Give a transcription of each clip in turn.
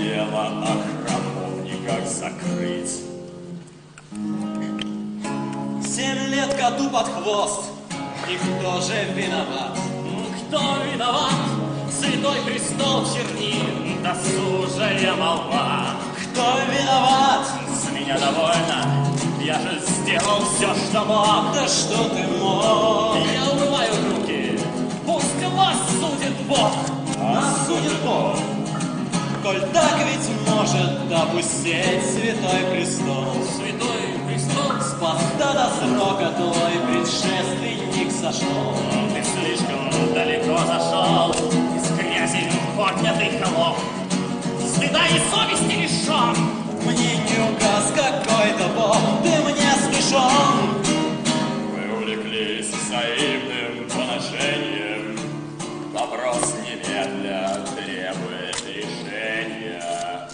дело о храмовниках закрыть. 7 лет коту под хвост, и кто же виноват? Кто виноват? Святой престол чернин, досужая молва. Кто виноват? С меня довольно, я же сделал все, что мог. Да что ты мог? Я умываю руки, пусть вас судит Бог. Нас судит Бог. Коль так ведь может допустить Святой престол. Святой престол, С поста до срока твой предшественник сошел. ты слишком далеко зашел, из грязи поднятый холоп. Стыда и совести лишен. Мне не указ какой-то Бог, ты мне смешон. Вы увлеклись взаимным поношением. Вопрос немедля требует решения.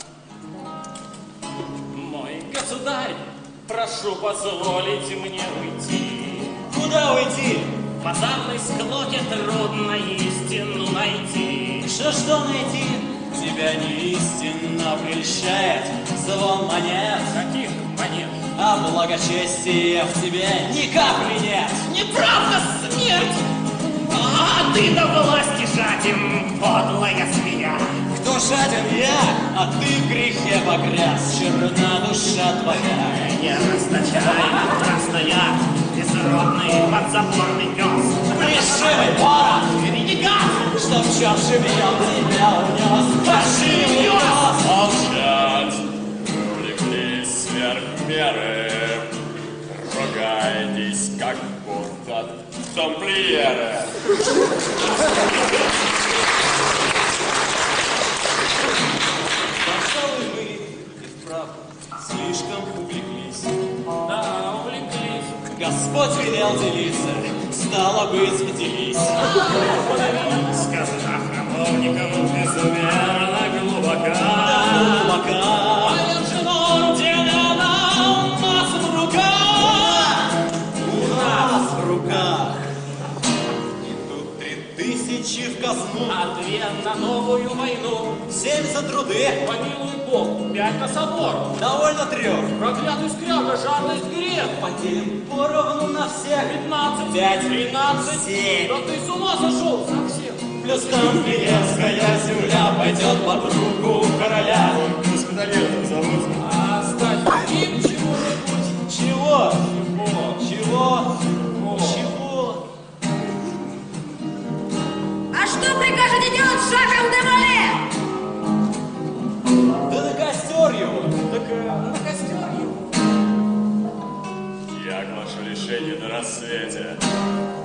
Мой государь, прошу позволить мне уйти. Куда уйти? В базарной склоке трудно истину найти. Что найти? Тебя не истинно прельщает звон монет. Каких монет? А благочестия в тебе ни капли нет. Неправда, смерть! А ты до власти жаден, подлая змея. Кто жаден я, а ты в грехе погряз. Черна душа твоя. Не расточай, красная, безродный подзаборный пес. Плешивый порох, Ренегат! что в чем живьем тебя унес. Пошли Молчать! Вы увлеклись сверх меры. Ругаетесь, как будто тамплиеры. Пожалуй, мы и вправду слишком увлеклись. Да, увлеклись. Господь велел делиться, стало быть, делись. Сказка храмовников безумерно глубока. Глубока. Повержено делено у нас в руках. У нас в руках. Идут 3000 в казну, А 2 на новую войну. 7 за труды, Помилуй Бог, 5 на собор. довольно 3. Проклятый скряга, жадность грех. Поделим поровну на всех. 15, 5, 13. 7. Да ты с ума сошел совсем. Плюс тамплиерская земля пойдет под руку короля. Госпиталетом зовут. А стать им чего-нибудь. Чего? Чего? Чего? Чего? А что прикажете делать с Жаком де Моле? Да на костер его. Так на костер его. Я оглашу решение на рассвете.